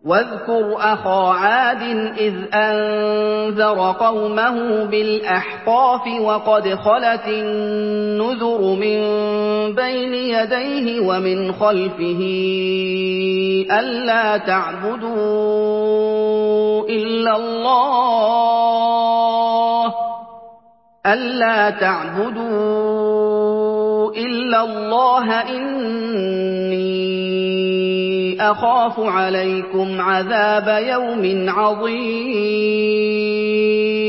وَاذْكُرْ أَخَا عَادٍ إِذْ أَنذَرَ قَوْمَهُ بِالْأَحْقَافِ وَقَدْ خَلَتِ النُّذُرُ مِن بَيْنِ يَدَيْهِ وَمِنْ خَلْفِهِ أَلَّا تَعْبُدُوا إِلَّا اللَّهَ إِنِّي أَخَافُ عَلَيْكُمْ عَذَابَ يَوْمٍ عَظِيمٍ